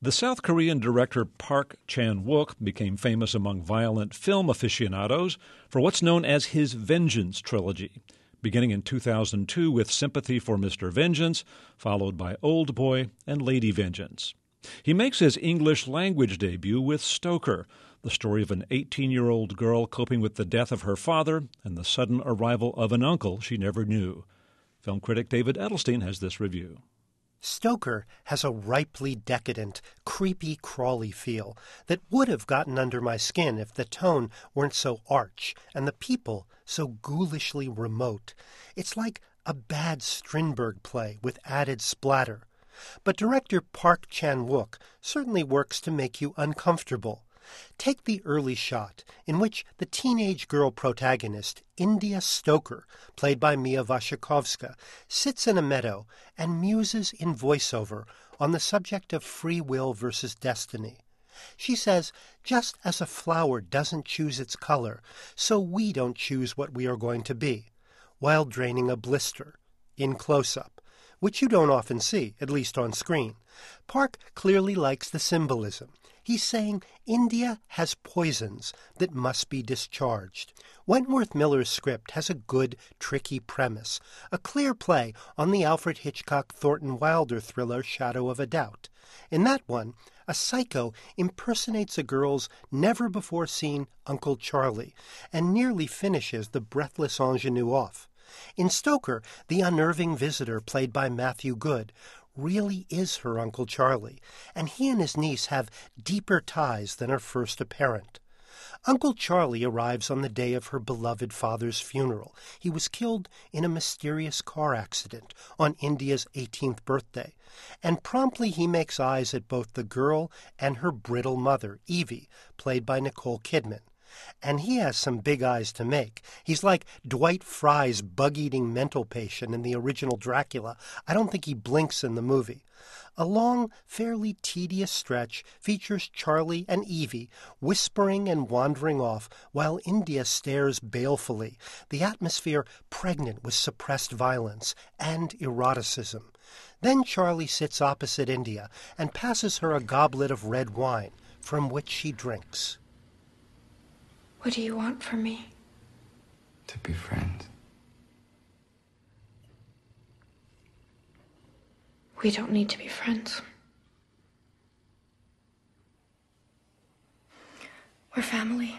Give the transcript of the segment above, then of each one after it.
The South Korean director Park Chan-wook became famous among violent film aficionados for what's known as his Vengeance trilogy, beginning in 2002 with Sympathy for Mr. Vengeance, followed by Old Boy and Lady Vengeance. He makes his English language debut with Stoker, the story of an 18-year-old girl coping with the death of her father and the sudden arrival of an uncle she never knew. Film critic David Edelstein has this review. Stoker has a ripely decadent, creepy, crawly feel that would have gotten under my skin if the tone weren't so arch and the people so ghoulishly remote. It's like a bad Strindberg play with added splatter. But director Park Chan-wook certainly works to make you uncomfortable. Take the early shot in which the teenage girl protagonist, India Stoker, played by Mia Wasikowska, sits in a meadow and muses in voiceover on the subject of free will versus destiny. She says, just as a flower doesn't choose its color, so we don't choose what we are going to be, while draining a blister, in close-up, which you don't often see, at least on screen. Park clearly likes the symbolism. He's saying India has poisons that must be discharged. Wentworth Miller's script has a good, tricky premise, a clear play on the Alfred Hitchcock Thornton Wilder thriller Shadow of a Doubt. In that one, a psycho impersonates a girl's never-before-seen Uncle Charlie and nearly finishes the breathless ingenue off. In Stoker, the unnerving visitor, played by Matthew Goode, really is her Uncle Charlie, and he and his niece have deeper ties than are first apparent. Uncle Charlie arrives on the day of her beloved father's funeral. He was killed in a mysterious car accident on India's 18th birthday, and promptly he makes eyes at both the girl and her brittle mother, Evie, played by Nicole Kidman. And he has some big eyes to make. He's like Dwight Frye's bug-eating mental patient in the original Dracula. I don't think he blinks in the movie. A long, fairly tedious stretch features Charlie and Evie whispering and wandering off while India stares balefully, the atmosphere pregnant with suppressed violence and eroticism. Then Charlie sits opposite India and passes her a goblet of red wine, from which she drinks. What do you want from me? To be friends. We don't need to be friends. We're family.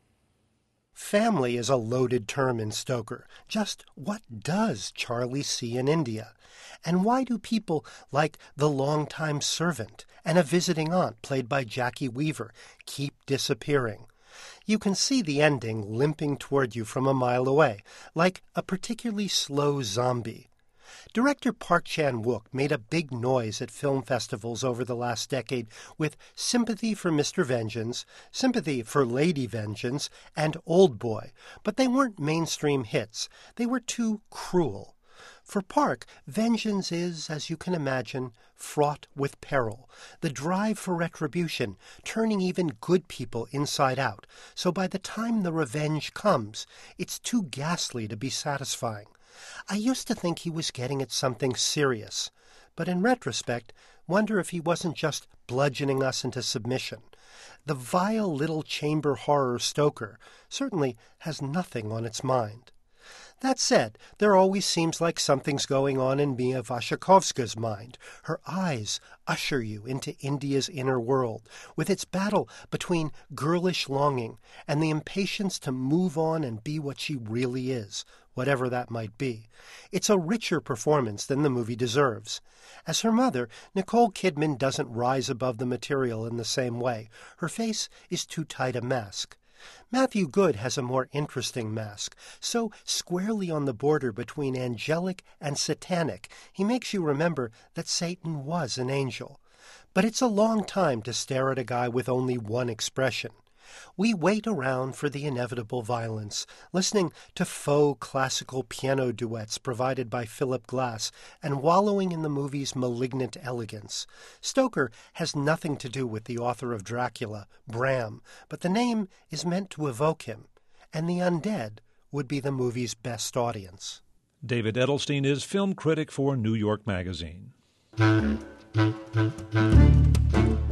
Family is a loaded term in Stoker. Just what does Charlie see in India? And why do people like the longtime servant and a visiting aunt, played by Jackie Weaver, keep disappearing? You can see the ending limping toward you from a mile away, like a particularly slow zombie. Director Park Chan-wook made a big noise at film festivals over the last decade with Sympathy for Mr. Vengeance, Sympathy for Lady Vengeance, and Old Boy, but they weren't mainstream hits. They were too cruel. For Park, vengeance is, as you can imagine, fraught with peril, the drive for retribution, turning even good people inside out, so by the time the revenge comes, it's too ghastly to be satisfying. I used to think he was getting at something serious, but in retrospect, wonder if he wasn't just bludgeoning us into submission. The vile little chamber horror Stoker certainly has nothing on its mind. That said, there always seems like something's going on in Mia Wasikowska's mind. Her eyes usher you into India's inner world, with its battle between girlish longing and the impatience to move on and be what she really is, whatever that might be. It's a richer performance than the movie deserves. As her mother, Nicole Kidman doesn't rise above the material in the same way. Her face is too tight a mask. Matthew Goode has a more interesting mask, so squarely on the border between angelic and satanic, he makes you remember that Satan was an angel. But it's a long time to stare at a guy with only one expression. We wait around for the inevitable violence, listening to faux classical piano duets provided by Philip Glass and wallowing in the movie's malignant elegance. Stoker has nothing to do with the author of Dracula, Bram, but the name is meant to evoke him, and the undead would be the movie's best audience. David Edelstein is film critic for New York Magazine.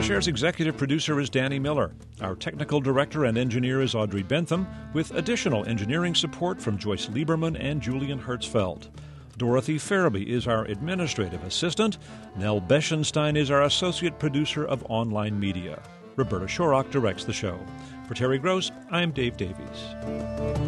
iShare's executive producer is Danny Miller. Our technical director and engineer is Audrey Bentham, with additional engineering support from Joyce Lieberman and Julian Hertzfeld. Dorothy Farabee is our administrative assistant. Nell Beschenstein is our associate producer of online media. Roberta Shorrock directs the show. For Terry Gross, I'm Dave Davies.